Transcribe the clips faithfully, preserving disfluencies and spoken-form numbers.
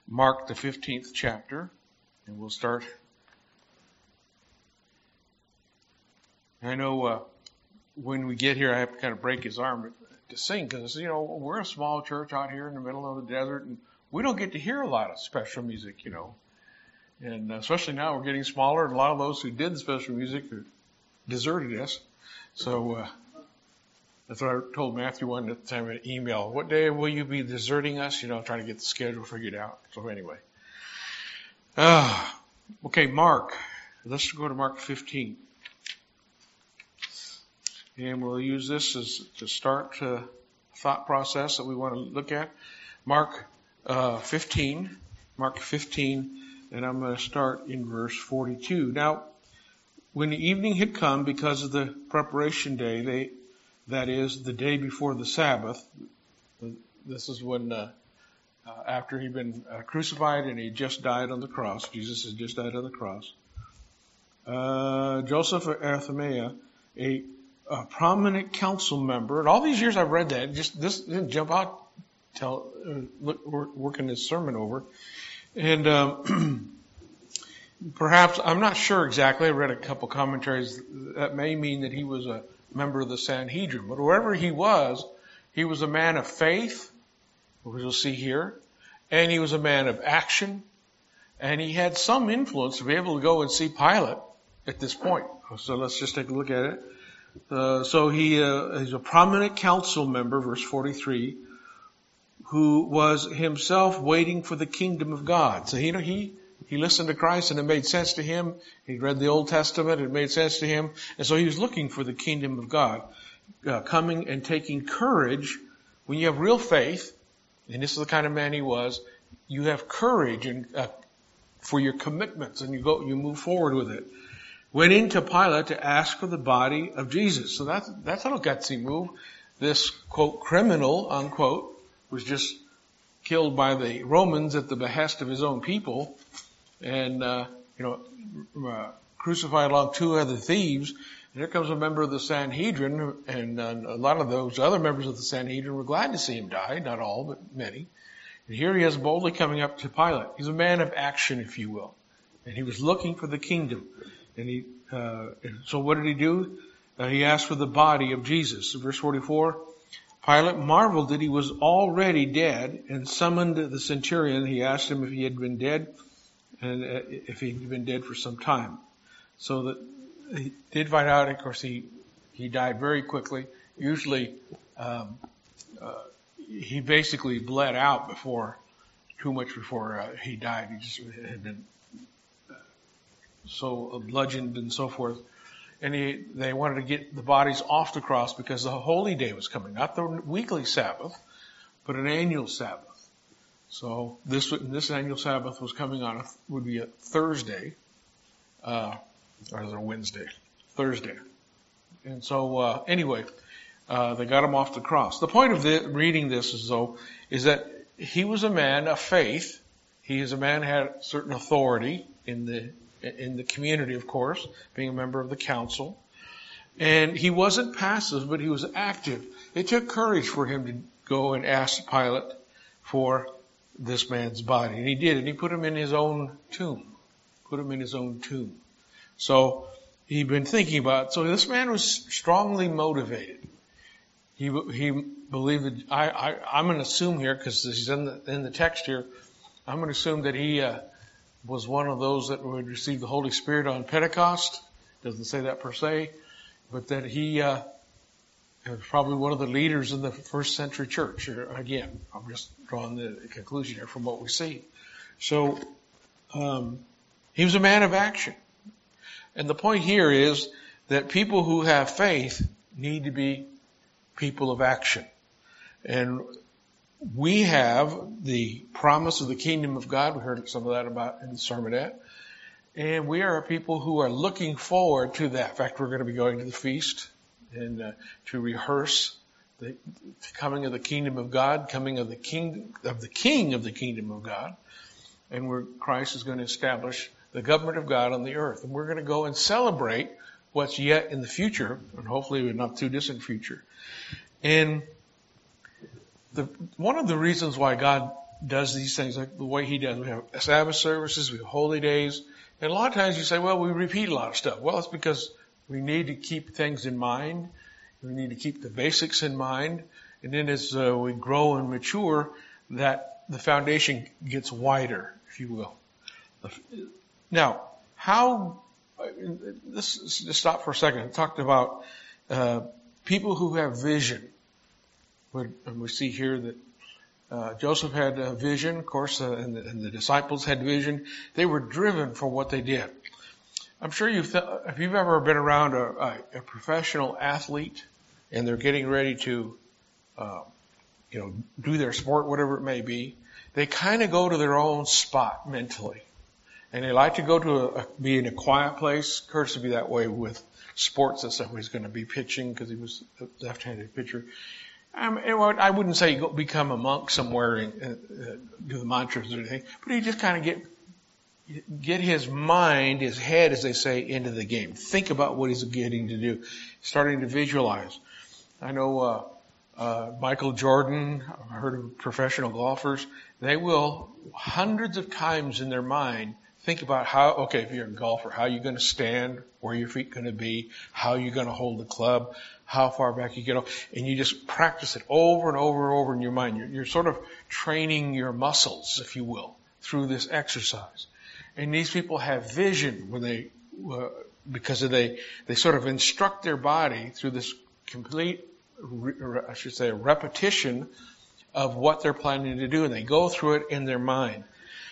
Mark, the fifteenth chapter, and we'll start. I know uh, when we get here, I have to kind of break his arm to sing because, you know, we're a small church out here in the middle of the desert, and we don't get to hear a lot of special music, you know. And especially now we're getting smaller, and a lot of those who did the special music are deserted us. So uh, that's what I told Matthew one at the time in an email. What day will you be deserting us? You know, trying to get the schedule figured out. So anyway. Uh, okay, Mark. Let's go to Mark fifteen. And we'll use this as to start the thought process that we want to look at. Mark uh, fifteen. Mark fifteen. And I'm going to start in verse forty-two. Now, when the evening had come, because of the preparation day, they, that is, the day before the Sabbath, this is when, uh, uh, after he'd been uh, crucified and he just died on the cross, Jesus had just died on the cross, uh, Joseph of Arimathea, a, a prominent council member, and all these years I've read that, just this didn't jump out, tell, uh, look, working this sermon over. And um, perhaps, I'm not sure exactly, I read a couple commentaries that may mean that he was a member of the Sanhedrin. But wherever he was, he was a man of faith, which we'll see here, and he was a man of action, and he had some influence to be able to go and see Pilate at this point. So let's just take a look at it. Uh, so he uh, is a prominent council member, verse forty-three, who was himself waiting for the kingdom of God. So you know, he, he listened to Christ and it made sense to him. He read the Old Testament, it made sense to him. And so he was looking for the kingdom of God, uh, coming and taking courage. When you have real faith, and this is the kind of man he was, you have courage and uh, for your commitments, and you go, you move forward with it. Went into Pilate to ask for the body of Jesus. So that's, that's a gutsy move. This, quote, criminal, unquote, was just killed by the Romans at the behest of his own people, and uh, you know, uh, crucified along two other thieves. And here comes a member of the Sanhedrin, and uh, a lot of those other members of the Sanhedrin were glad to see him die. Not all, but many. And here he is boldly coming up to Pilate. He's a man of action, if you will, and he was looking for the kingdom. And he, uh, so what did he do? Uh, he asked for the body of Jesus. Verse forty-four. Pilate marveled that he was already dead and summoned the centurion. He asked him if he had been dead and if he'd been dead for some time. So that he did find out, of course, he, he died very quickly. Usually, um, uh, he basically bled out before, too much before uh, he died. He just had been uh, so bludgeoned and so forth. And he, they wanted to get the bodies off the cross because the holy day was coming. Not the weekly Sabbath, but an annual Sabbath. So this this annual Sabbath was coming on, a, would be a Thursday, uh, or a Wednesday, Thursday. And so uh, anyway, uh, they got him off the cross. The point of the, reading this is, though, is that he was a man of faith. He is a man who had certain authority in the in the community, of course, being a member of the council. And he wasn't passive, but he was active. It took courage for him to go and ask Pilate for this man's body. And he did, and he put him in his own tomb. Put him in his own tomb. So he'd been thinking about it. So this man was strongly motivated. He he believed that, I, I, I'm going to assume here, because he's in the, in the text here, I'm going to assume that he uh, was one of those that would receive the Holy Spirit on Pentecost. Doesn't say that per se, but that he uh, was probably one of the leaders in the first century church. Again, I'm just drawing the conclusion here from what we see. So um, he was a man of action. And the point here is that people who have faith need to be people of action. And we have the promise of the kingdom of God. We heard some of that about in the sermonette. And we are a people who are looking forward to that. In fact, we're going to be going to the feast and uh, to rehearse the coming of the kingdom of God, coming of the king of the king of the kingdom of God, and where Christ is going to establish the government of God on the earth. And we're going to go and celebrate what's yet in the future, and hopefully in not too distant future. And The, one of the reasons why God does these things like the way he does. We have Sabbath services, we have holy days. And a lot of times you say, well, we repeat a lot of stuff. Well, it's because we need to keep things in mind. We need to keep the basics in mind. And then as uh, we grow and mature, that the foundation gets wider, if you will. Now, how, this, just stop for a second. I talked about uh, people who have vision. And we see here that uh, Joseph had a vision, of course, uh, and, the, and the disciples had vision. They were driven for what they did. I'm sure you've, th- if you've ever been around a, a, a professional athlete and they're getting ready to, uh, you know, do their sport, whatever it may be, they kind of go to their own spot mentally. And they like to go to a, a, be in a quiet place. Curtis would be that way with sports and stuff. He's going to be pitching because he was a left-handed pitcher. Um, I wouldn't say go become a monk somewhere and uh, do the mantras or anything, but he just kind of get get his mind, his head, as they say, into the game. Think about what he's getting to do, starting to visualize. I know uh, uh, Michael Jordan. I've heard of professional golfers. They will hundreds of times in their mind think about how, okay, if you're a golfer, how you're going to stand, where your feet going to be, how you're going to hold the club, how far back you get off, and you just practice it over and over and over in your mind. You're, you're sort of training your muscles, if you will, through this exercise. And these people have vision when they, uh, because of they, they sort of instruct their body through this complete, re, I should say, repetition of what they're planning to do, and they go through it in their mind.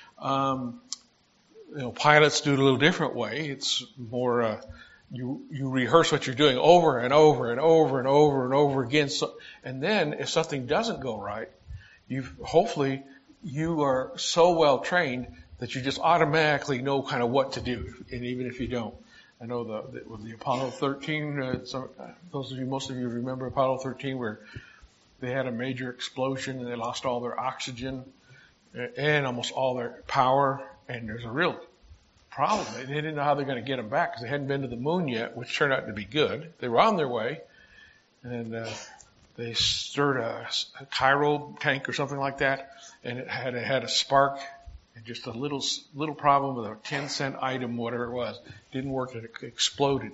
Um, you know, pilots do it a little different way. It's more, uh, You, you rehearse what you're doing over and over and over and over and over again. So, and then if something doesn't go right, you've, hopefully you are so well trained that you just automatically know kind of what to do. And even if you don't, I know the, the with the Apollo thirteen, uh, so, uh, those of you, most of you remember Apollo thirteen where they had a major explosion and they lost all their oxygen and almost all their power. And there's a real problem. They didn't know how they're going to get them back because they hadn't been to the moon yet, which turned out to be good. They were on their way, and uh, they stirred a, a Cairo tank or something like that, and it had it had a spark and just a little little problem with a ten cent item, whatever it was, didn't work, and it exploded.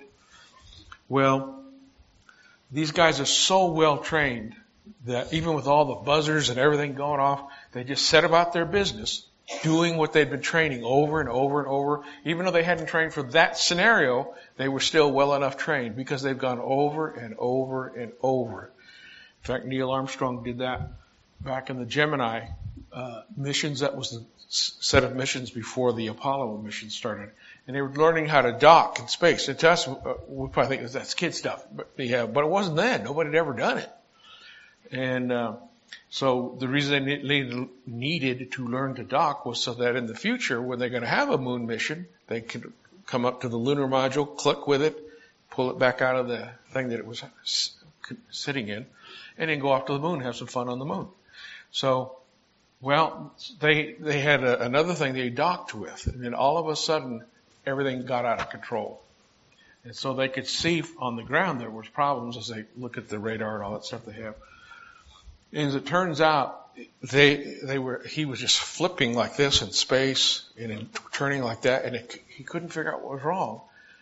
Well, these guys are so well trained that even with all the buzzers and everything going off, they just set about their business, doing what they'd been training over and over and over. Even though they hadn't trained for that scenario, they were still well enough trained because they've gone over and over and over. In fact, Neil Armstrong did that back in the Gemini uh, missions. That was the set of missions before the Apollo mission started. And they were learning how to dock in space. And to us, uh, we probably think that's kid stuff. But, yeah, but it wasn't then. Nobody had ever done it. And uh, so the reason they needed to learn to dock was so that in the future, when they're going to have a moon mission, they could come up to the lunar module, click with it, pull it back out of the thing that it was sitting in, and then go off to the moon and have some fun on the moon. So, well, they they had a, another thing they docked with, and then all of a sudden, everything got out of control. And so they could see on the ground there was problems as they look at the radar and all that stuff they have. And as it turns out, they they were he was just flipping like this in space and in turning like that, and it, he couldn't figure out what was wrong.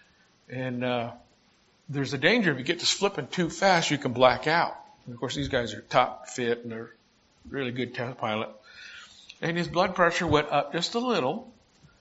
And uh, there's a danger if you get this flipping too fast, you can black out. And of course, these guys are top fit and they're really good test pilot. And his blood pressure went up just a little,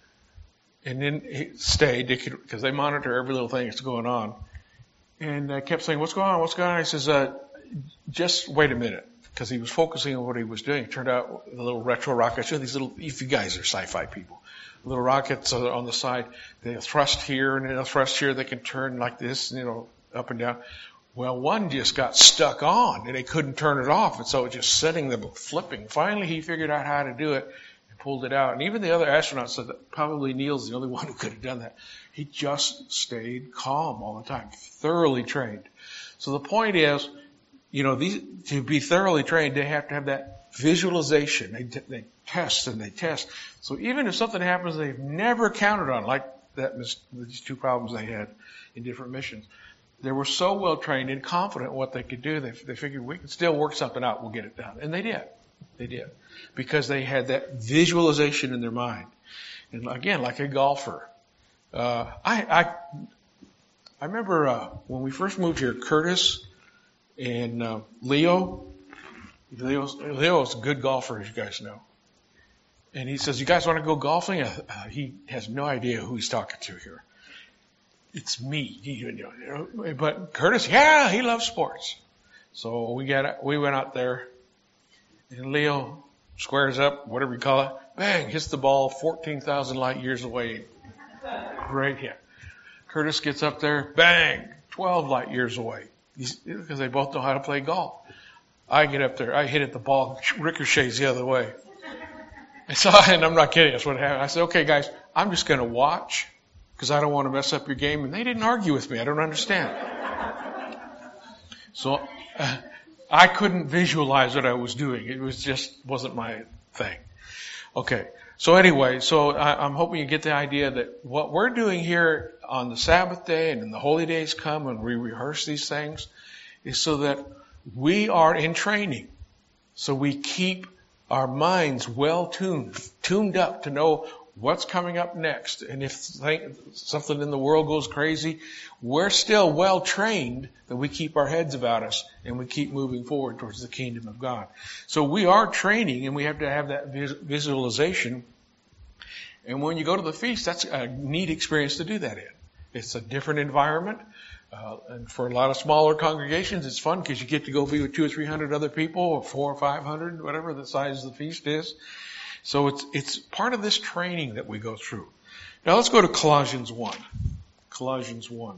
and then it stayed because they monitor every little thing that's going on. And I kept saying, "What's going on? What's going on?" He says, uh, "Just wait a minute." Because he was focusing on what he was doing. It turned out the little retro rockets, you know, these little, if you guys are sci-fi people, little rockets on the side, they thrust here and they'll thrust here, they can turn like this, you know, up and down. Well, one just got stuck on and they couldn't turn it off, and so it just setting them flipping. Finally, he figured out how to do it and pulled it out. And even the other astronauts said that probably Neil's the only one who could have done that. He just stayed calm all the time, thoroughly trained. So the point is, you know, these, to be thoroughly trained, they have to have that visualization. They, they test and they test. So even if something happens they've never counted on, like that, these two problems they had in different missions, they were so well trained and confident in what they could do. They, they figured we can still work something out. We'll get it done, and they did. They did. Because they had that visualization in their mind. And again, like a golfer. Uh, I, I, I remember, uh, when we first moved here, Curtis and, uh, Leo, Leo's, Leo's a good golfer, as you guys know. And he says, you guys want to go golfing? Uh, he has no idea who he's talking to here. It's me. He, you know, but Curtis, yeah, he loves sports. So we got, we went out there and Leo squares up, whatever you call it, bang, hits the ball fourteen thousand light years away. Great hit. Curtis gets up there, bang, twelve light years away. Because they both know how to play golf. I get up there, I hit it, the ball ricochets the other way. And so, and I'm not kidding, that's what happened. I said, okay guys, I'm just going to watch because I don't want to mess up your game. And they didn't argue with me. I don't understand. So uh, I couldn't visualize what I was doing. It was just wasn't my thing. Okay. So anyway, so I, I'm hoping you get the idea that what we're doing here on the Sabbath day and when the holy days come and we rehearse these things is so that we are in training. So we keep our minds well tuned, tuned up to know what's coming up next. And if something in the world goes crazy, we're still well trained that we keep our heads about us and we keep moving forward towards the kingdom of God. So we are training and we have to have that visualization. And when you go to the feast, that's a neat experience to do that in. It's a different environment. Uh, and for a lot of smaller congregations, it's fun because you get to go be with two or three hundred other people, or four or five hundred, whatever the size of the feast is. So it's it's part of this training that we go through. Now let's go to Colossians one. Colossians one.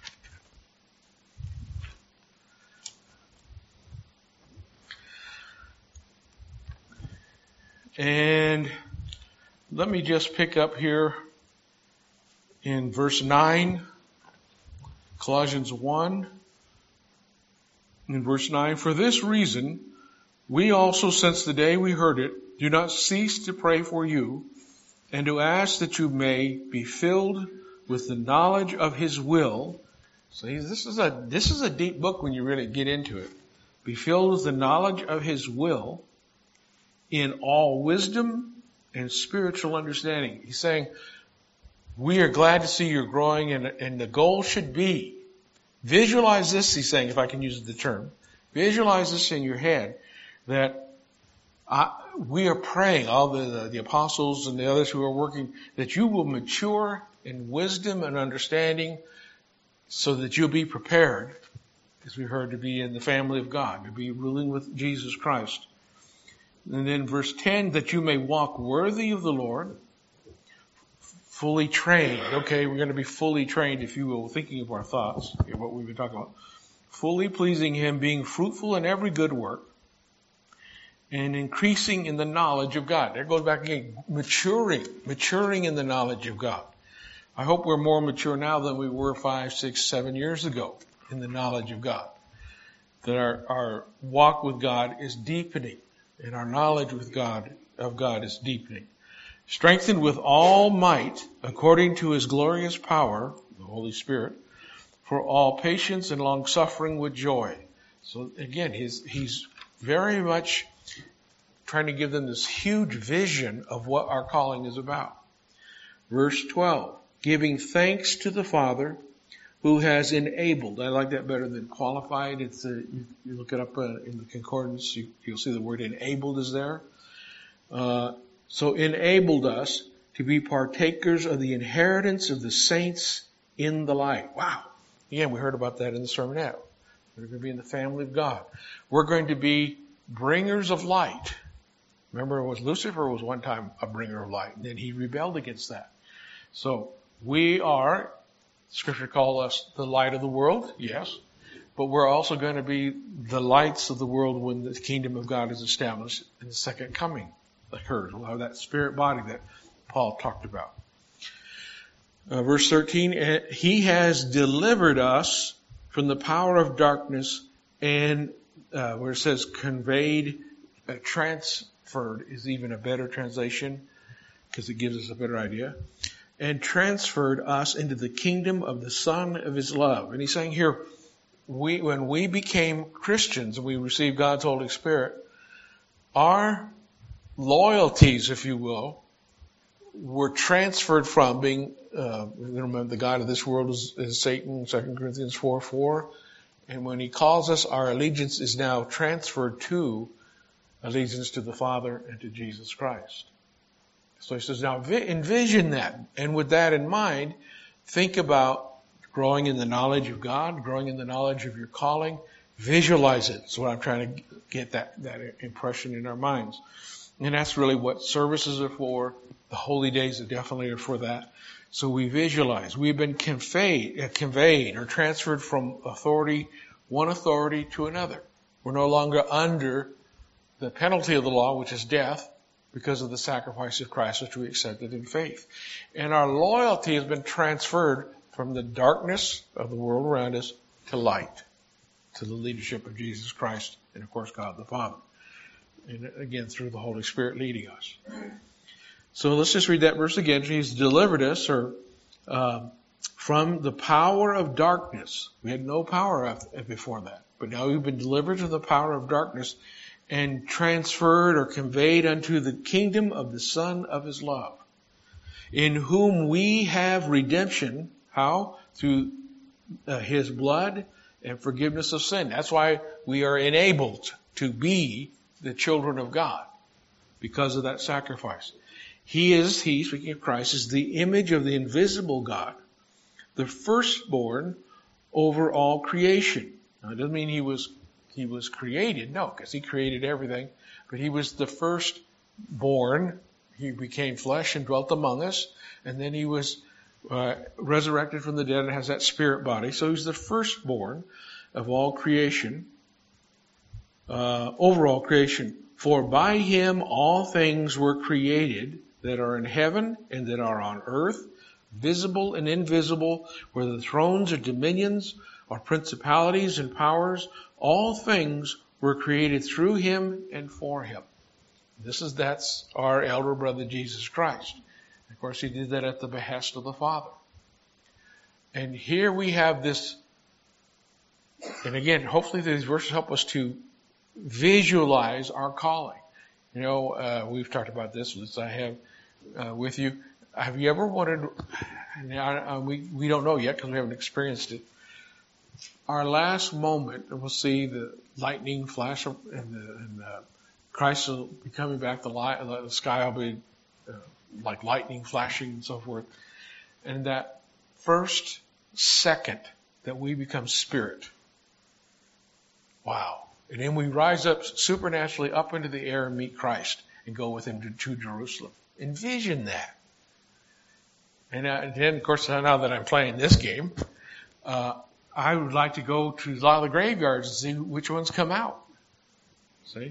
And let me just pick up here in verse nine. Colossians one, in verse nine, for this reason, we also, since the day we heard it, do not cease to pray for you and to ask that you may be filled with the knowledge of His will. So this is a, this is a deep book when you really get into it. Be filled with the knowledge of His will in all wisdom and spiritual understanding. He's saying, we are glad to see you're growing, and, and the goal should be, visualize this, he's saying, if I can use the term, visualize this in your head, that I, we are praying, all the, the, the apostles and the others who are working, that you will mature in wisdom and understanding so that you'll be prepared, as we heard, to be in the family of God, to be ruling with Jesus Christ. And then verse ten, that you may walk worthy of the Lord, fully trained. Okay, we're going to be fully trained, if you will, thinking of our thoughts, what we've been talking about. Fully pleasing Him, being fruitful in every good work, and increasing in the knowledge of God. There goes back again, maturing, maturing in the knowledge of God. I hope we're more mature now than we were five, six, seven years ago in the knowledge of God. That our, our walk with God is deepening, and our knowledge with God, of God is deepening. Strengthened with all might, according to His glorious power, the Holy Spirit, for all patience and long suffering with joy. So again, he's, he's very much trying to give them this huge vision of what our calling is about. Verse twelve, giving thanks to the Father who has enabled. I like that better than qualified. It's a, you, you look it up uh, in the concordance, you, you'll see the word enabled is there. Uh, So enabled us to be partakers of the inheritance of the saints in the light. Wow. Again, we heard about that in the sermonette. We're going to be in the family of God. We're going to be bringers of light. Remember, it was Lucifer was one time a bringer of light, and then he rebelled against that. So we are, Scripture calls us the light of the world, yes, but we're also going to be the lights of the world when the kingdom of God is established in the second coming occurs. We'll have that spirit body that Paul talked about. Uh, verse thirteen, He has delivered us from the power of darkness and, uh, where it says conveyed, uh, transferred is even a better translation because it gives us a better idea, and transferred us into the kingdom of the Son of His love. And he's saying here, we, when we became Christians and we received God's Holy Spirit, our loyalties, if you will, were transferred from being, uh, remember the God of this world is, is Satan, Second Corinthians four four. And when he calls us, our allegiance is now transferred to allegiance to the Father and to Jesus Christ. So he says, now envision that. And with that in mind, think about growing in the knowledge of God, growing in the knowledge of your calling. Visualize it. That's what I'm trying to get that, that impression in our minds. And that's really what services are for. The holy days are definitely are for that. So we visualize. We've been conveyed, uh, conveyed or transferred from authority, one authority to another. We're no longer under the penalty of the law, which is death, because of the sacrifice of Christ, which we accepted in faith. And our loyalty has been transferred from the darkness of the world around us to light, to the leadership of Jesus Christ and, of course, God the Father. And again, through the Holy Spirit leading us. So let's just read that verse again. He's delivered us or um, from the power of darkness. We had no power before that. But now we've been delivered from the power of darkness and transferred or conveyed unto the kingdom of the Son of His love, in whom we have redemption. How? Through uh, His blood and forgiveness of sin. That's why we are enabled to be the children of God, because of that sacrifice. He is, he, speaking of Christ, is the image of the invisible God, the firstborn over all creation. Now, it doesn't mean he was he was created, no, because he created everything, but he was the firstborn. He became flesh and dwelt among us, and then he was uh, resurrected from the dead and has that spirit body. So he's the firstborn of all creation, uh, over all creation. For by him all things were created that are in heaven and that are on earth, visible and invisible, whether the thrones or dominions or principalities and powers, all things were created through him and for him. This is, that's our elder brother Jesus Christ. Of course, he did that at the behest of the Father. And here we have this, and again, hopefully these verses help us to visualize our calling. You know, uh, we've talked about this, as I have uh, with you. Have you ever wanted, now, uh, we, we don't know yet because we haven't experienced it, our last moment, and we'll see the lightning flash and, the, and uh, Christ will be coming back, the, light, the sky will be uh, like lightning flashing and so forth. And that first second that we become spirit. Wow. And then we rise up supernaturally up into the air and meet Christ and go with him to, to Jerusalem. Envision that. And, uh, and then, of course, now that I'm playing this game, uh, I would like to go to a lot of the graveyards and see which ones come out. See?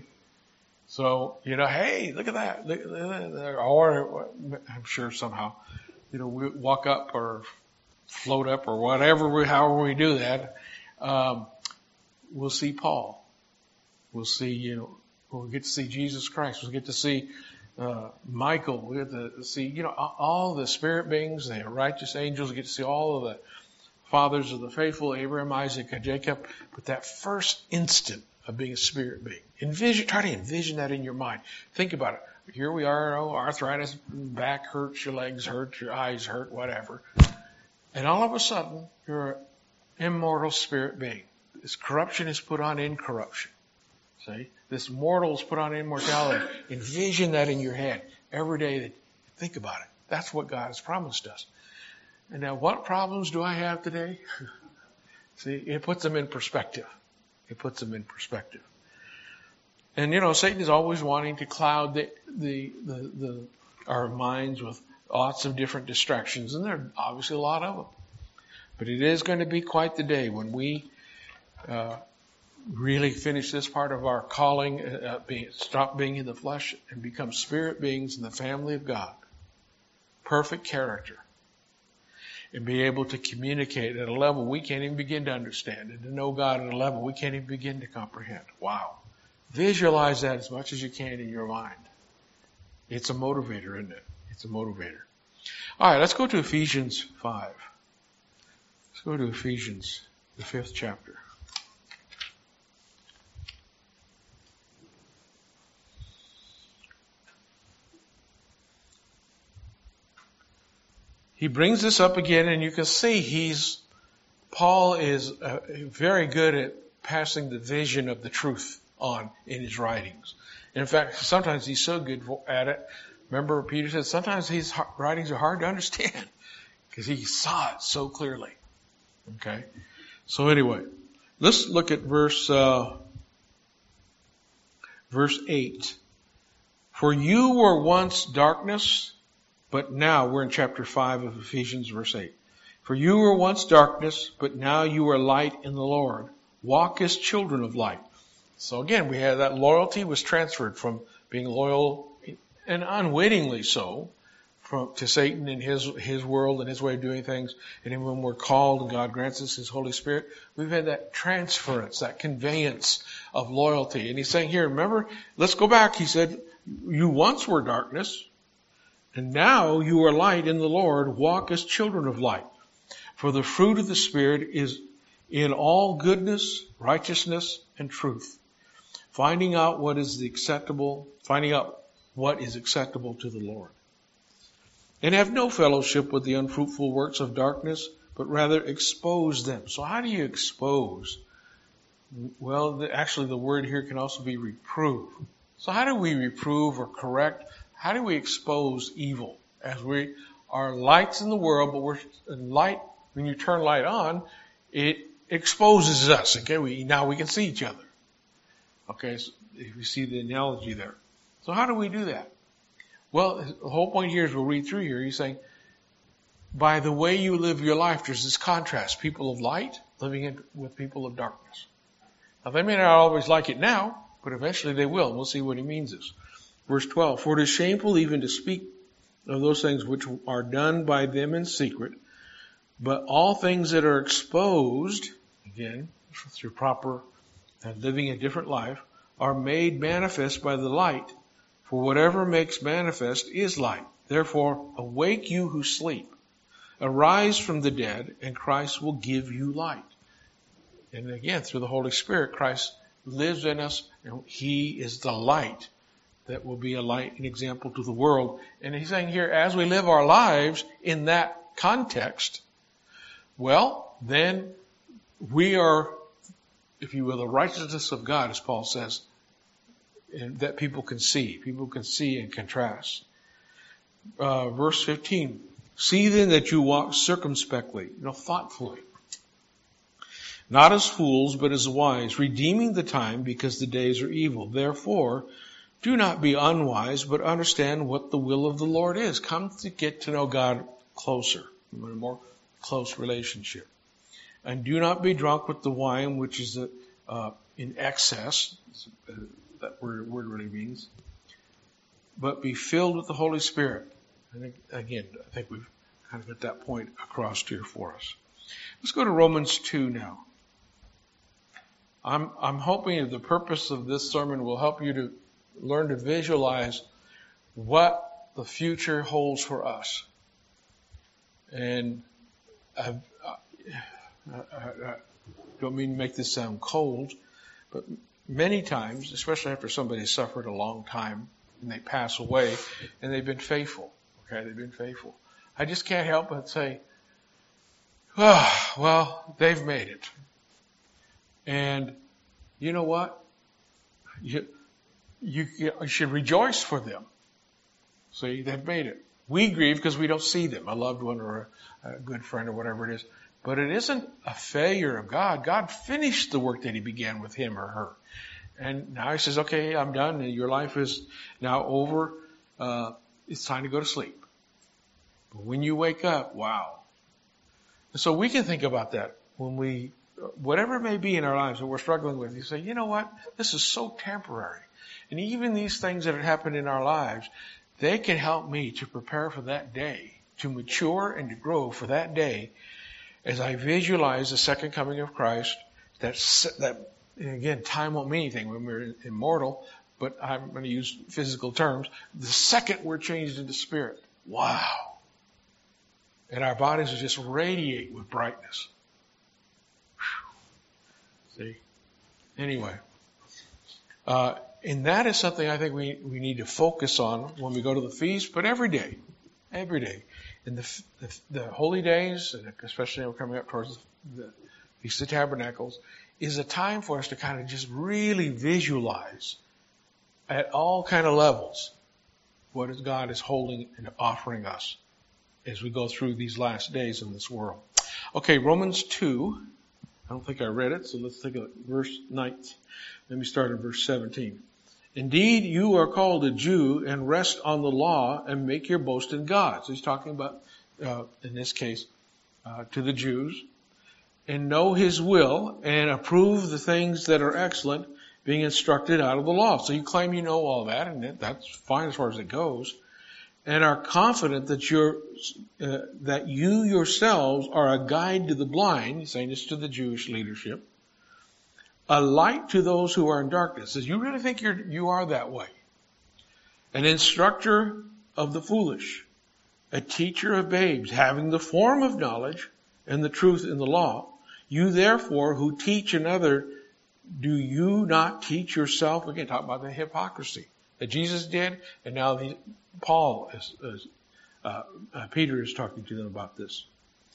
So, you know, hey, look at that. Look, look at that. Or I'm sure somehow, you know, we walk up or float up or whatever, we, however we do that, um, we'll see Paul. We'll see, you know, we'll get to see Jesus Christ. We'll get to see uh, Michael. We'll get to see, you know, all the spirit beings, the righteous angels. We'll get to see all of the fathers of the faithful, Abraham, Isaac, and Jacob. But that first instant of being a spirit being, envision, try to envision that in your mind. Think about it. Here we are, oh, arthritis, back hurts, your legs hurt, your eyes hurt, whatever. And all of a sudden, you're an immortal spirit being. This corruption is put on incorruption. See? This mortal is put on immortality. Envision that in your head every day. That think about it. That's what God has promised us. And now, what problems do I have today? See, it puts them in perspective. It puts them in perspective. And, you know, Satan is always wanting to cloud the, the, the, the, our minds with lots of different distractions. And there are obviously a lot of them. But it is going to be quite the day when we uh, really finish this part of our calling, uh, being, stop being in the flesh and become spirit beings in the family of God. Perfect character. And be able to communicate at a level we can't even begin to understand, and to know God at a level we can't even begin to comprehend. Wow. Visualize that as much as you can in your mind. It's a motivator, isn't it? It's a motivator. All right, let's go to Ephesians five. Let's go to Ephesians, the fifth chapter. he brings this up again, and you can see he's, Paul is uh, very good at passing the vision of the truth on in his writings. And in fact, sometimes he's so good at it. Remember Peter said sometimes his writings are hard to understand because he saw it so clearly. Okay. So anyway, let's look at verse, uh, verse eight. For you were once darkness, but now, we're in chapter five of Ephesians, verse eight. For you were once darkness, but now you are light in the Lord. Walk as children of light. So again, we had that loyalty was transferred from being loyal and unwittingly so from, to Satan and his, his world and his way of doing things. And then when we're called and God grants us His Holy Spirit, we've had that transference, that conveyance of loyalty. And He's saying here, remember, let's go back. He said, you once were darkness, and now you are light in the Lord. Walk as children of light. For the fruit of the Spirit is in all goodness, righteousness, and truth. Finding out what is the acceptable, finding out what is acceptable to the Lord. And have no fellowship with the unfruitful works of darkness, but rather expose them. So how do you expose? Well, the, actually the word here can also be reprove. So how do we reprove or correct? How do we expose evil? As we are lights in the world, but we're light, when you turn light on, it exposes us. Okay, we, now we can see each other. Okay, so if you see the analogy there. So how do we do that? Well, the whole point here is we'll read through here. He's saying, by the way you live your life, there's this contrast. People of light living in, with people of darkness. Now they may not always like it now, but eventually they will. We'll see what he means this. Verse twelve, for it is shameful even to speak of those things which are done by them in secret, but all things that are exposed, again, through proper and living a different life, are made manifest by the light. For whatever makes manifest is light. Therefore, awake you who sleep. Arise from the dead, and Christ will give you light. And again, through the Holy Spirit, Christ lives in us, and He is the light that will be a light and example to the world. And He's saying here, as we live our lives in that context, well, then we are, if you will, the righteousness of God, as Paul says, and that people can see. People can see and contrast. Uh, verse fifteen, see then that you walk circumspectly, you know, thoughtfully. Not as fools, but as wise, redeeming the time because the days are evil. Therefore, do not be unwise, but understand what the will of the Lord is. Come to get to know God closer, in a more close relationship. And do not be drunk with the wine, which is uh, in excess. That word, word really means. But be filled with the Holy Spirit. And again, I think we've kind of got that point across here for us. Let's go to Romans two now. I'm, I'm hoping the purpose of this sermon will help you to learn to visualize what the future holds for us. And I, I, I don't mean to make this sound cold, but many times, especially after somebody suffered a long time and they pass away and they've been faithful, okay, they've been faithful. I just can't help but say, oh, well, they've made it. And you know what? You, you, you should rejoice for them. See, they've made it. We grieve because we don't see them, a loved one or a, a good friend or whatever it is. But it isn't a failure of God. God finished the work that He began with him or her. And now He says, okay, I'm done. And your life is now over. Uh, it's time to go to sleep. But when you wake up, wow. And so we can think about that when we, whatever it may be in our lives that we're struggling with, you say, you know what? This is so temporary. And even these things that have happened in our lives, they can help me to prepare for that day, to mature and to grow for that day as I visualize the second coming of Christ. That, that again, time won't mean anything when we're immortal, but I'm going to use physical terms. The second we're changed into spirit, wow. And our bodies will just radiate with brightness. Whew. See? Anyway. Uh, and that is something I think we, we need to focus on when we go to the feast, but every day. Every day. In the, the, the holy days, and especially we're coming up towards the Feast of Tabernacles, is a time for us to kind of just really visualize at all kind of levels what is God is holding and offering us as we go through these last days in this world. Okay, Romans two. I don't think I read it, so let's take a verse nine. Let me start at verse seventeen. Indeed, you are called a Jew and rest on the law and make your boast in God. So he's talking about, uh, in this case, uh, to the Jews. And know his will and approve the things that are excellent, being instructed out of the law. So you claim you know all that, and that's fine as far as it goes. And are confident that you're, uh, that you yourselves are a guide to the blind. He's saying this to the Jewish leadership. A light to those who are in darkness. Says, you really think you're, you are that way? An instructor of the foolish. A teacher of babes, having the form of knowledge and the truth in the law. You therefore who teach another, do you not teach yourself? Again, talk about the hypocrisy that Jesus did, and now the, Paul is, is uh, uh, Peter is talking to them about this.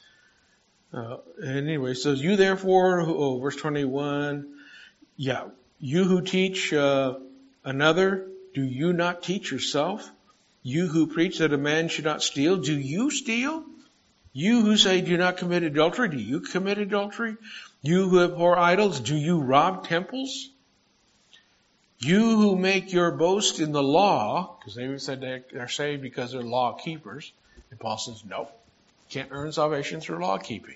Uh, and anyway, so you therefore, oh, verse twenty-one, yeah, you who teach uh, another, do you not teach yourself? You who preach that a man should not steal, do you steal? You who say do not commit adultery, do you commit adultery? You who abhor idols, do you rob temples? You who make your boast in the law, because they said they're saved because they're law keepers. And Paul says, no, can't earn salvation through law keeping.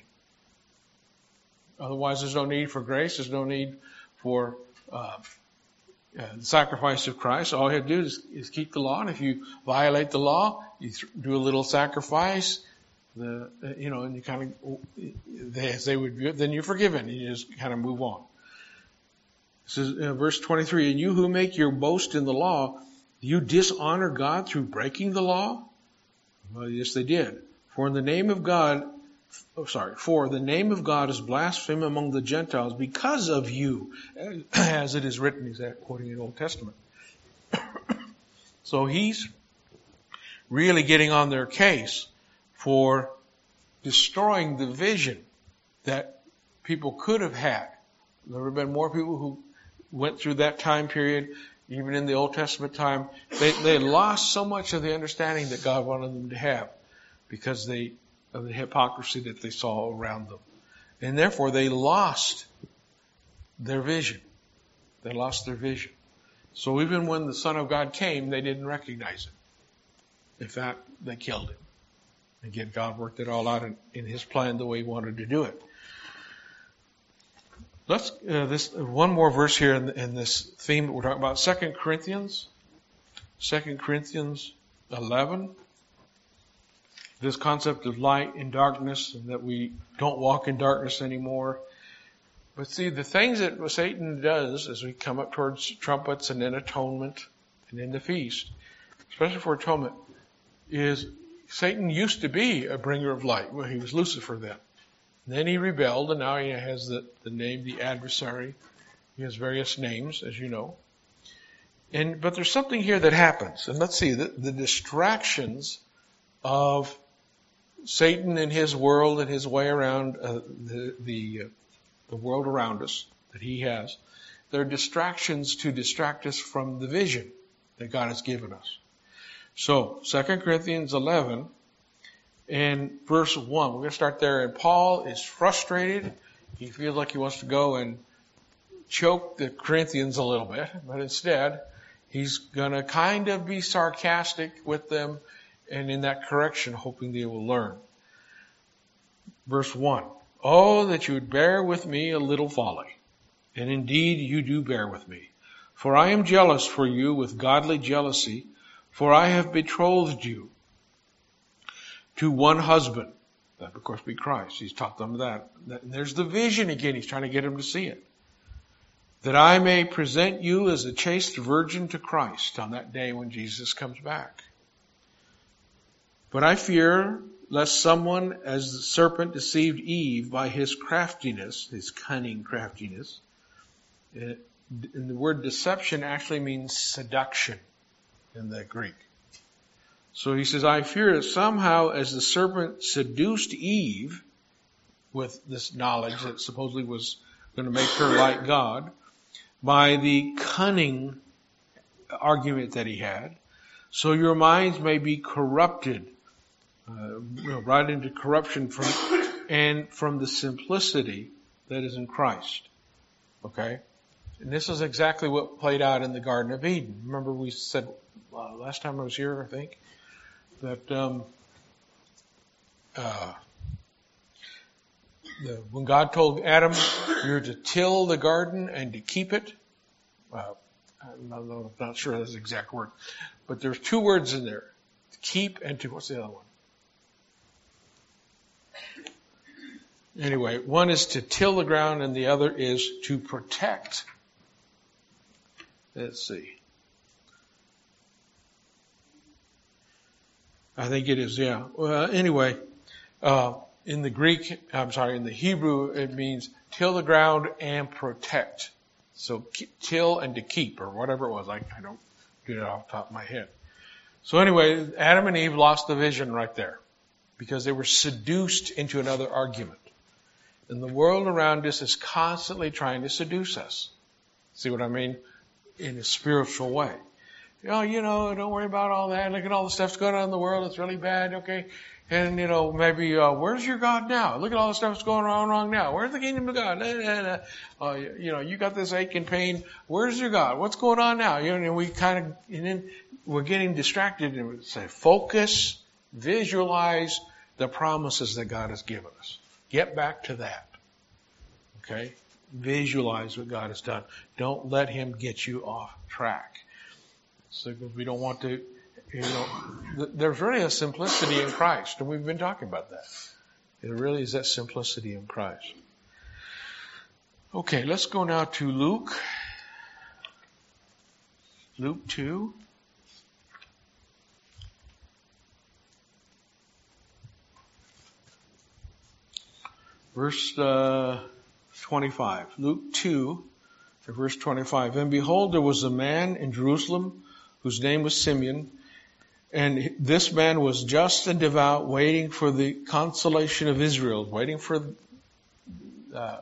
Otherwise, there's no need for grace. There's no need for uh, uh, the sacrifice of Christ. All you have to do is, is keep the law. And if you violate the law, you th- do a little sacrifice. The uh, you know, and you kind of they, as they would view it, then you're forgiven. You just kind of move on. This is uh, verse twenty-three. And you who make your boast in the law, do you dishonor God through breaking the law? Well, yes, they did. For in the name of God. Oh, sorry. For the name of God is blasphemed among the Gentiles because of you, as it is written. He's quoting the Old Testament. So he's really getting on their case for destroying the vision that people could have had. There have been more people who went through that time period, even in the Old Testament time. They, they lost so much of the understanding that God wanted them to have because they of the hypocrisy that they saw around them. And therefore they lost their vision. They lost their vision. So even when the Son of God came, they didn't recognize it. In fact, they killed him. Again, God worked it all out in, in his plan the way he wanted to do it. Let's, uh, this, one more verse here in, in this theme that we're talking about. Second Corinthians. Second Corinthians eleven. This concept of light and darkness, and that we don't walk in darkness anymore. But see, the things that Satan does as we come up towards trumpets and then atonement and then the feast, especially for atonement, is Satan used to be a bringer of light. Well, he was Lucifer then. And then he rebelled, and now he has the, the name, the adversary. He has various names, as you know. And but there's something here that happens. And let's see, the, the distractions of Satan and his world and his way around uh, the the, uh, the world around us that he has, they're distractions to distract us from the vision that God has given us. So, Second Corinthians eleven and verse one, we're going to start there. And Paul is frustrated. He feels like he wants to go and choke the Corinthians a little bit, but instead, he's going to kind of be sarcastic with them, and in that correction, hoping they will learn. Verse one, oh, that you would bear with me a little folly. And indeed, you do bear with me. For I am jealous for you with godly jealousy, for I have betrothed you to one husband. That, of course, be Christ. He's taught them that. And there's the vision again. He's trying to get them to see it. That I may present you as a chaste virgin to Christ on that day when Jesus comes back. But I fear lest someone, as the serpent deceived Eve by his craftiness, his cunning craftiness. And the word deception actually means seduction in the Greek. So he says, I fear that somehow as the serpent seduced Eve with this knowledge that supposedly was going to make her like God, by the cunning argument that he had, so your minds may be corrupted, uh, you know, right into corruption from, and from the simplicity that is in Christ. Okay? And this is exactly what played out in the Garden of Eden. Remember we said uh, last time I was here, I think, that um, uh, the, when God told Adam, you're to till the garden and to keep it, uh, I'm not, I'm not sure that's the exact word, but there's two words in there, to keep and to, what's the other one? Anyway, one is to till the ground and the other is to protect. Let's see. I think it is, yeah. Well, anyway, uh, in the Greek, I'm sorry, in the Hebrew, it means till the ground and protect. So till and to keep, or whatever it was. I, I don't get it off the top of my head. So anyway, Adam and Eve lost the vision right there because they were seduced into another argument. And the world around us is constantly trying to seduce us. See what I mean? In a spiritual way. Oh, you know, don't worry about all that. Look at all the stuff's going on in the world. It's really bad. Okay. And, you know, maybe, uh, where's your God now? Look at all the stuff that's going on wrong now. Where's the kingdom of God? Uh, you know, you got this ache and pain. Where's your God? What's going on now? You know, and we kind of, and then we're getting distracted and we say, focus, visualize the promises that God has given us. Get back to that. Okay? Visualize what God has done. Don't let Him get you off track. So we don't want to, you know, there's really a simplicity in Christ, and we've been talking about that. There really is that simplicity in Christ. Okay, let's go now to Luke. Luke two. Verse uh, twenty-five. Luke two, verse twenty-five. And behold, there was a man in Jerusalem whose name was Simeon. And this man was just and devout, waiting for the consolation of Israel, waiting for uh,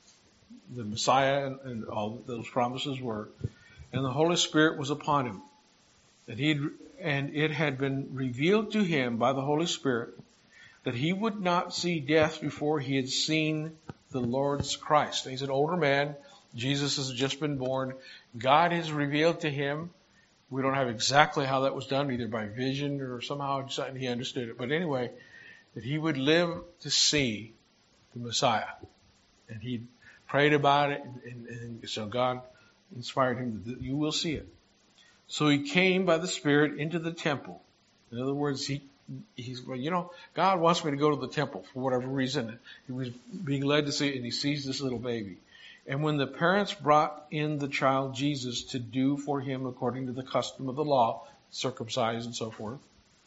the Messiah, and, and all those promises were. And the Holy Spirit was upon him. And, he and it had been revealed to him by the Holy Spirit that he would not see death before he had seen the Lord's Christ. And he's an older man. Jesus has just been born. God has revealed to him. We don't have exactly how that was done, either by vision or somehow he understood it. But anyway, that he would live to see the Messiah. And he prayed about it, and, and so God inspired him that you will see it. So he came by the Spirit into the temple. In other words, he he's well, you know, God wants me to go to the temple for whatever reason. He was being led to see it, and he sees this little baby. And when the parents brought in the child Jesus to do for him according to the custom of the law, circumcised and so forth,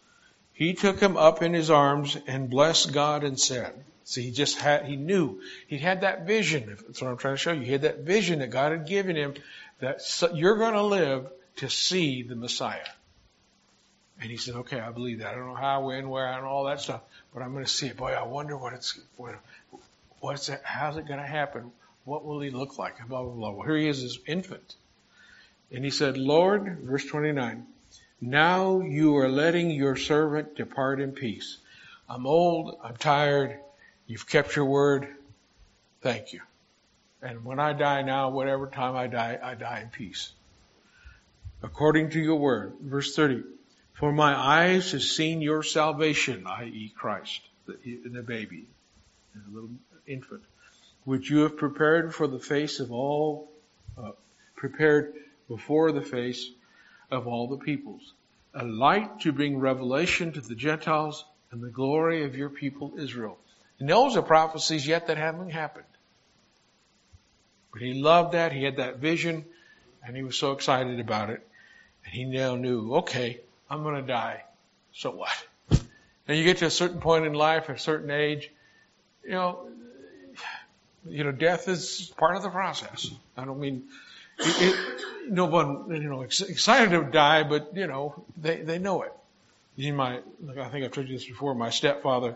he took him up in his arms and blessed God and said, see, he just had, he knew, he had that vision. That's what I'm trying to show you. He had that vision that God had given him that you're going to live to see the Messiah. And he said, okay, I believe that. I don't know how, when, where, and all that stuff, but I'm going to see it. Boy, I wonder what it's, what, what's it, how's it going to happen? What will he look like? Blah, blah, blah. Well, here he is, this infant. And he said, Lord, verse twenty-nine, now you are letting your servant depart in peace. I'm old, I'm tired, you've kept your word, thank you. And when I die now, whatever time I die, I die in peace. According to your word. Verse thirty, for my eyes have seen your salvation, that is Christ, in the baby, in the little infant, which you have prepared for the face of all, uh, prepared before the face of all the peoples, a light to bring revelation to the Gentiles and the glory of your people Israel. And those are prophecies yet that haven't happened. But he loved that, he had that vision, and he was so excited about it. And he now knew, okay, I'm going to die. So what? And you get to a certain point in life, a certain age, you know, You know, death is part of the process. I don't mean, it, it, no one, you know, excited to die, but, you know, they, they know it. In my, like I think I've told you this before, my stepfather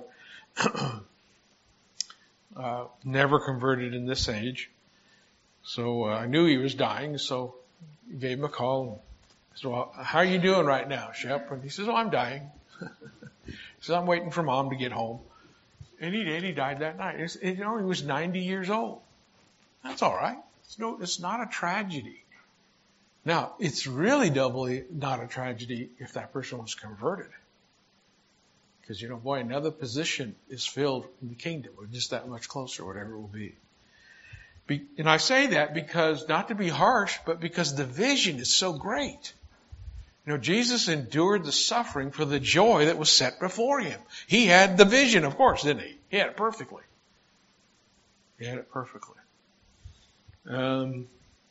uh, never converted in this age. So uh, I knew he was dying, so I gave him a call. I said, well, how are you doing right now, Shep? And he says, oh, I'm dying. He says, I'm waiting for Mom to get home. And he did. He died that night. It's, you know, he was ninety years old. That's all right. It's, no, it's not a tragedy. Now, it's really doubly not a tragedy if that person was converted. Because, you know, boy, another position is filled in the kingdom, or just that much closer, whatever it will be. be. And I say that because, not to be harsh, but because the vision is so great. You know, Jesus endured the suffering for the joy that was set before him. He had the vision, of course, didn't he? He had it perfectly. He had it perfectly. Um...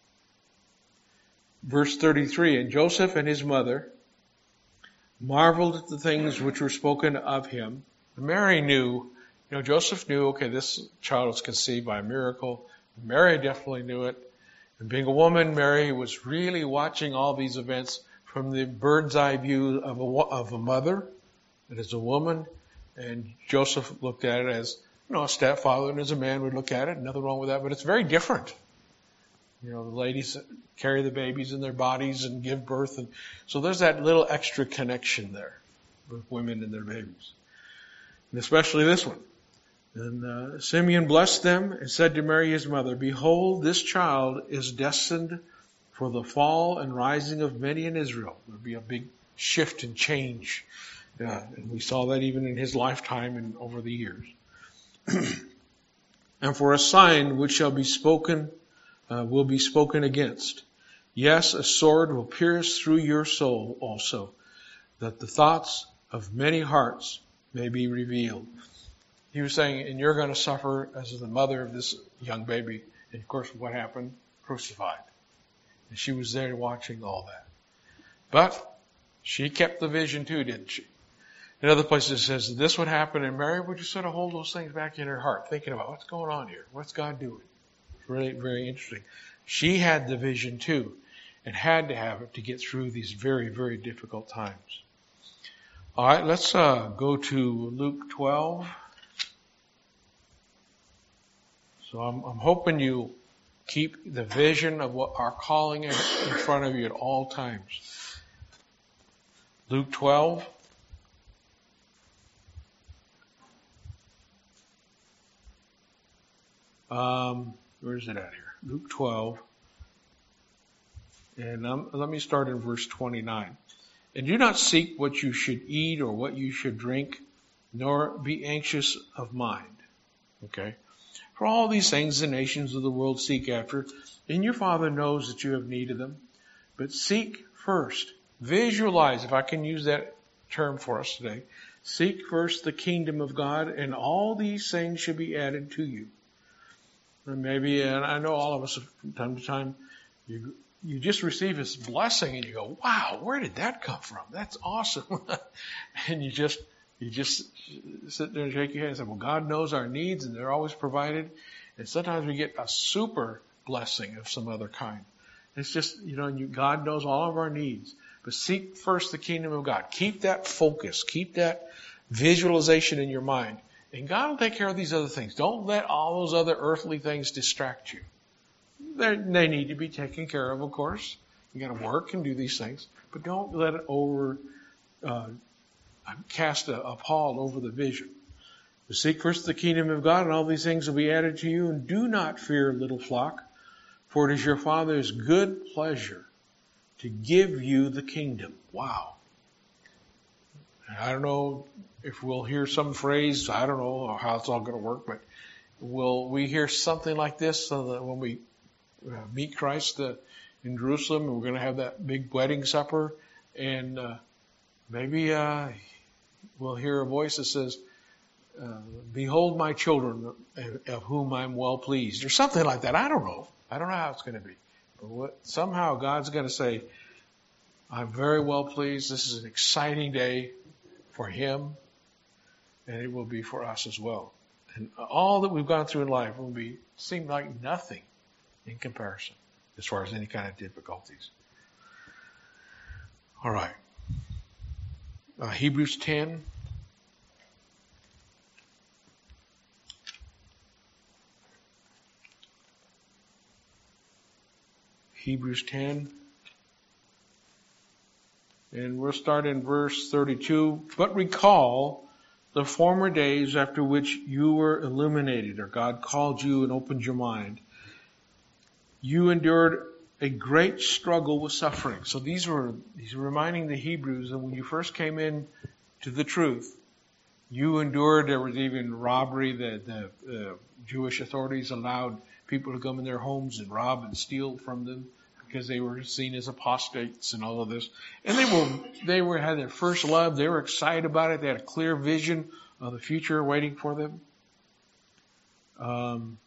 Verse thirty-three, and Joseph and his mother marveled at the things which were spoken of him. Mary knew, you know, Joseph knew, okay, this child was conceived by a miracle. Mary definitely knew it. And being a woman, Mary was really watching all these events from the bird's eye view of a, of a mother and as a woman. And Joseph looked at it as, you know, a stepfather, and as a man would look at it. Nothing wrong with that, but it's very different. You know, the ladies carry the babies in their bodies and give birth. And so there's that little extra connection there with women and their babies. And especially this one. And uh, Simeon blessed them and said to Mary his mother, behold, this child is destined for the fall and rising of many in Israel. There'll be a big shift and change. Uh, and we saw that even in his lifetime and over the years. And for a sign which shall be spoken Uh, will be spoken against. Yes, a sword will pierce through your soul also, that the thoughts of many hearts may be revealed. He was saying, and you're going to suffer as the mother of this young baby. And of course, what happened? Crucified. And she was there watching all that. But she kept the vision too, didn't she? In other places it says this would happen, and Mary would just sort of hold those things back in her heart, thinking about what's going on here? What's God doing? Really, very interesting. She had the vision too, and had to have it to get through these very, very difficult times. All right, let's uh, go to Luke twelve. So I'm, I'm hoping you keep the vision of what our calling is in front of you at all times. Luke twelve. Um, where is it at here? Luke twelve. And um, let me start in verse twenty-nine. And do not seek what you should eat or what you should drink, nor be anxious of mind. Okay? For all these things the nations of the world seek after, and your Father knows that you have need of them. But seek first. Visualize, if I can use that term for us today. Seek first the kingdom of God, and all these things should be added to you. And maybe, and I know all of us from time to time, you you just receive this blessing and you go, wow, where did that come from? That's awesome. And you just, you just sit there and shake your head and say, well, God knows our needs and they're always provided. And sometimes we get a super blessing of some other kind. It's just, you know, you, God knows all of our needs. But seek first the kingdom of God. Keep that focus. Keep that visualization in your mind. And God will take care of these other things. Don't let all those other earthly things distract you. They're, they need to be taken care of, of course. You got to work and do these things. But don't let it over, uh, cast a, a pall over the vision. But seek first the kingdom of God, and all these things will be added to you. And do not fear, little flock, for it is your Father's good pleasure to give you the kingdom. Wow. I don't know if we'll hear some phrase, I don't know how it's all going to work, but will we hear something like this so that when we meet Christ uh, in Jerusalem, we're going to have that big wedding supper, and uh, maybe uh, we'll hear a voice that says, uh, behold my children of whom I'm well pleased, or something like that. I don't know. I don't know how it's going to be. But what, somehow God's going to say, I'm very well pleased. This is an exciting day for Him, and it will be for us as well. And all that we've gone through in life will be seem like nothing in comparison as far as any kind of difficulties. All right. uh, Hebrews ten. Hebrews ten. And we'll start in verse thirty-two. But recall the former days after which you were illuminated, or God called you and opened your mind. You endured a great struggle with suffering. So these were, he's reminding the Hebrews that when you first came in to the truth, you endured, there was even robbery. The, the uh, Jewish authorities allowed people to come in their homes and rob and steal from them, because they were seen as apostates and all of this. And they were, they were, had their first love. They were excited about it. They had a clear vision of the future waiting for them. Um,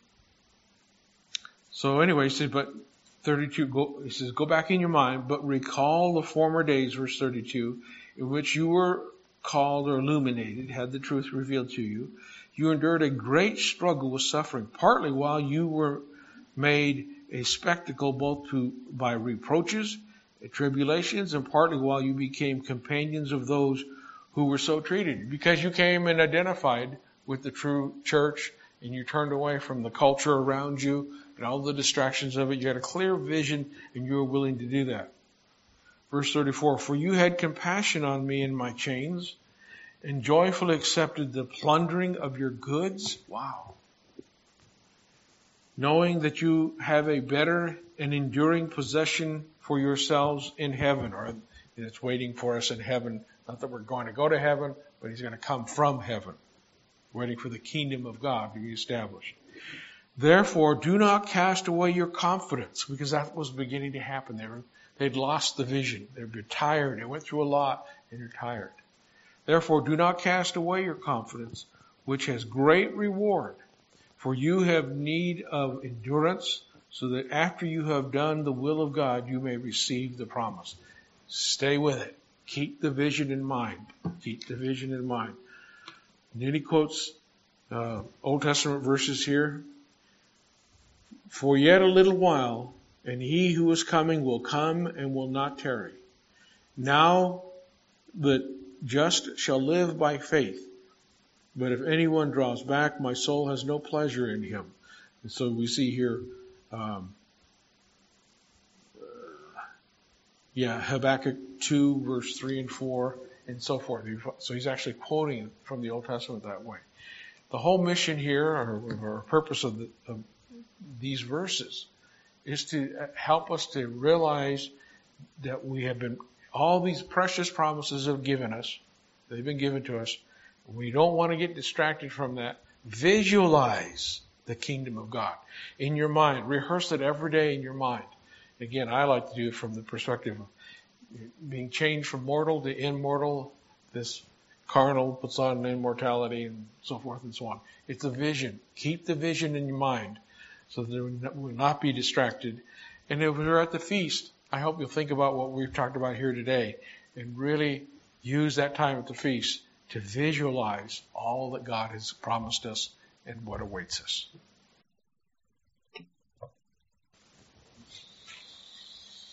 so anyway, he says, but thirty-two, go, he says, go back in your mind, but recall the former days, verse thirty-two, in which you were called or illuminated, had the truth revealed to you. You endured a great struggle with suffering, partly while you were made a spectacle both to, by reproaches, tribulations, and partly while you became companions of those who were so treated. Because you came and identified with the true church, and you turned away from the culture around you and all the distractions of it. You had a clear vision, and you were willing to do that. Verse thirty-four, for you had compassion on me in my chains, and joyfully accepted the plundering of your goods. Wow. Knowing that you have a better and enduring possession for yourselves in heaven, or it's waiting for us in heaven. Not that we're going to go to heaven, but he's going to come from heaven, waiting for the kingdom of God to be established. Therefore, do not cast away your confidence, because that was beginning to happen. They were, they'd lost the vision. They'd tired. They went through a lot, and they're tired. Therefore, do not cast away your confidence, which has great reward. For you have need of endurance, so that after you have done the will of God, you may receive the promise. Stay with it. Keep the vision in mind. Keep the vision in mind. And then he quotes uh, Old Testament verses here. For yet a little while, and he who is coming will come and will not tarry. Now the just shall live by faith. But if anyone draws back, my soul has no pleasure in him. And so we see here, um, uh, yeah, Habakkuk two, verse three and four, and so forth. So he's actually quoting from the Old Testament that way. The whole mission here, or, or purpose of, the, of these verses, is to help us to realize that we have been, all these precious promises have given us, they've been given to us. We don't want to get distracted from that. Visualize the kingdom of God in your mind. Rehearse it every day in your mind. Again, I like to do it from the perspective of being changed from mortal to immortal. This carnal puts on immortality and so forth and so on. It's a vision. Keep the vision in your mind so that we will not be distracted. And if we're at the feast, I hope you'll think about what we've talked about here today and really use that time at the feast to visualize all that God has promised us and what awaits us.